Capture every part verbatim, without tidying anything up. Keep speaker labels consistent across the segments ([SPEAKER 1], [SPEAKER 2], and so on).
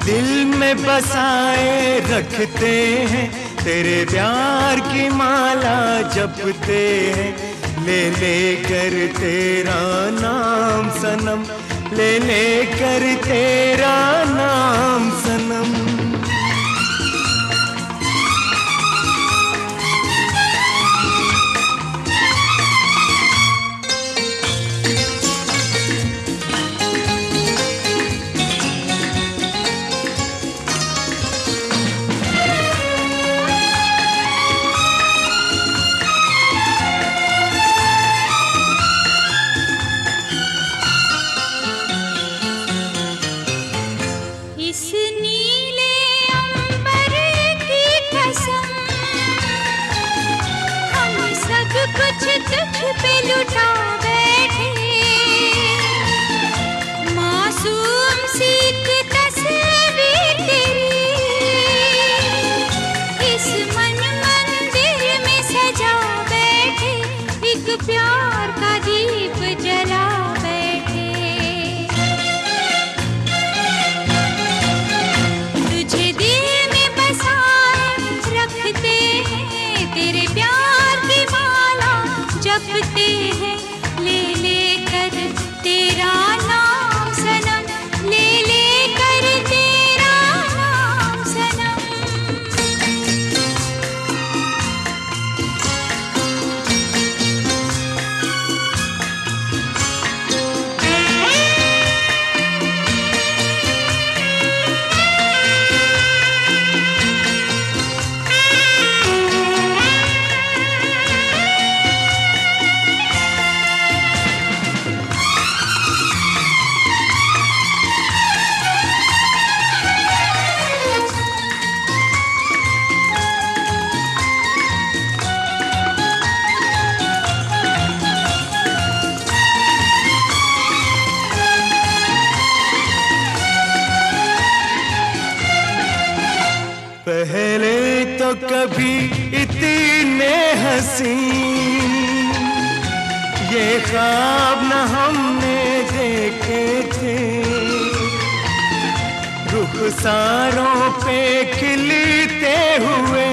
[SPEAKER 1] दिल में बसाए रखते हैं, तेरे प्यार की माला जपते हैं। ले ले कर तेरा नाम सनम, ले ले कर तेरा नाम सनम।
[SPEAKER 2] कुछ तुझ पे लुटा बैठे, मासूम सी एक तस्वीर तेरी इस मन मंदिर में सजा बैठे, एक प्यार का दीप जला बैठे। तुझे दिल में बसाए रखते हैं, तेरे प्यार की माला जपते हैं। ले ले कर तेरा नाम सनम, ले ले कर तेरा नाम सनम।
[SPEAKER 1] पहले तो कभी इतने हंसी ये ख्वाब न हमने देखे थे, रुखसारों पे खिलते हुए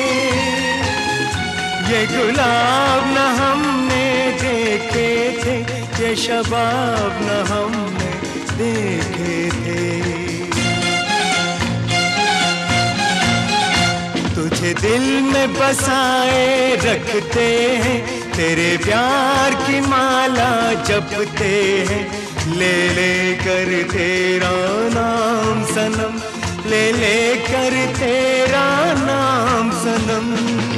[SPEAKER 1] ये गुलाब न हमने देखे थे, ये शबाब न हमने देखे थे। तुझे दिल में बसाए रखते हैं, तेरे प्यार की माला जपते हैं। ले ले कर तेरा नाम सनम, ले ले कर तेरा नाम सनम।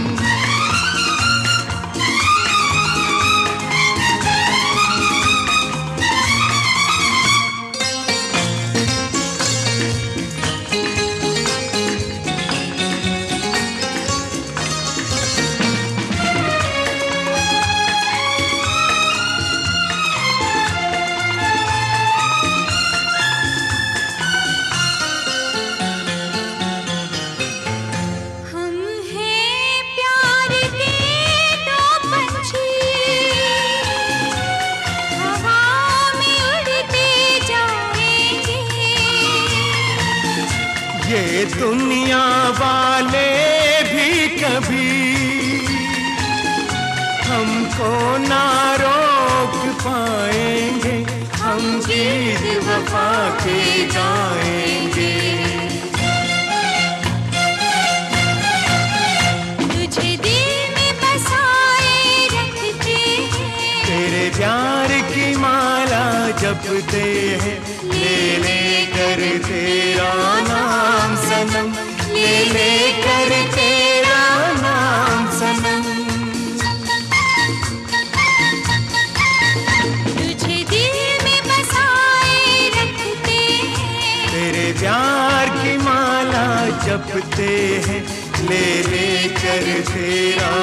[SPEAKER 1] ये दुनिया वाले भी कभी हमको ना रोक पाएंगे, हम गीत वफा के गाएंगे।
[SPEAKER 2] तुझे दिल में बसाए रखते हैं,
[SPEAKER 1] तेरे प्यार की माला जपते हैं। ले ले कर तेरा नाम सनम, ले ले कर तेरा नाम सनम।
[SPEAKER 2] तुझे दिल में बसाए रखते हैं,
[SPEAKER 1] तेरे प्यार की माला जपते हैं। ले ले कर तेरा